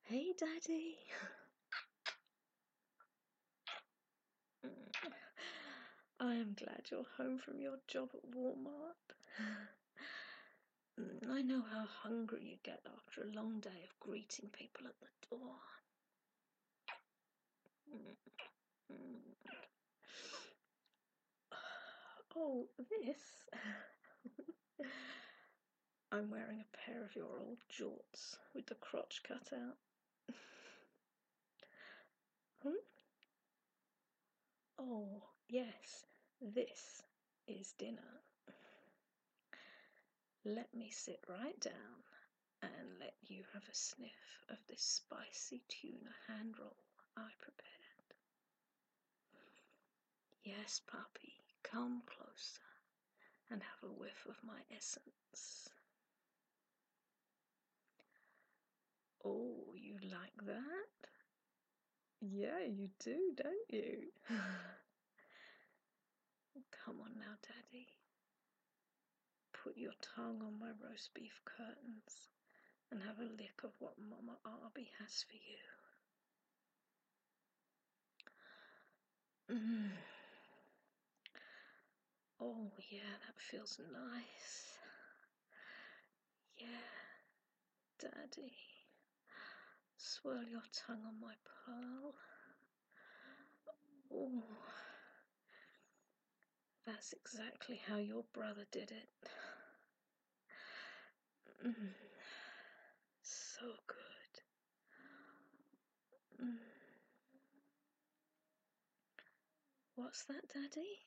Hey, Daddy. I am glad you're home from your job at Walmart. I know how hungry you get after a long day of greeting people at the door. Oh, this? I'm wearing a pair of your old jorts with the crotch cut out. Oh, yes, this is dinner. Let me sit right down and let you have a sniff of this spicy tuna hand roll I prepared. Yes, puppy, come closer and have a whiff of my essence. Oh, you like that? Yeah, you do, don't you? Come on now, Daddy. Put your tongue on my roast beef curtains and have a lick of what Mama Arby has for you. Oh, yeah, that feels nice. Yeah, Daddy. Swirl your tongue on my pearl. Oh, that's exactly how your brother did it. So good. What's that, Daddy?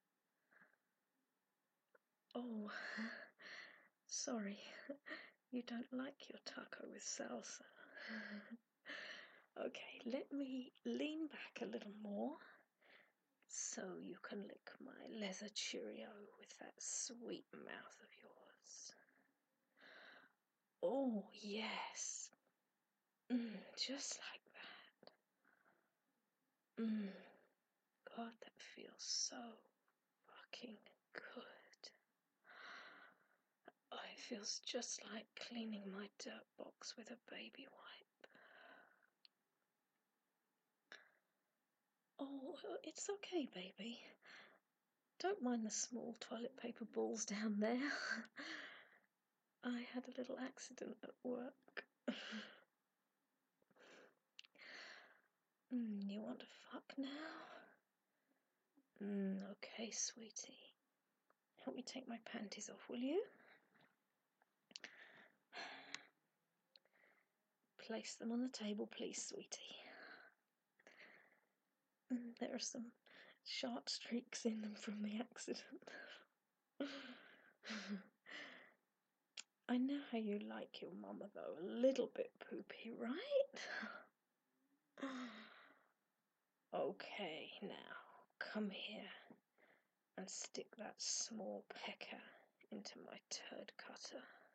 Oh, sorry. You don't like your taco with salsa. Okay, let me lean back a little more so you can lick my leather Cheerio with that sweet mouth of yours. Oh, yes. Just like that. God, that feels so fucking good. Oh, it feels just like cleaning my dirt box with a baby wipe. Oh, it's okay, baby. Don't mind the small toilet paper balls down there. I had a little accident at work. You want to fuck now? Okay, sweetie. Help me take my panties off, will you? Place them on the table, please, sweetie. There are some sharp streaks in them from the accident. I know how you like your mama, though. A little bit poopy, right? Okay, now, come here and stick that small pecker into my turd cutter.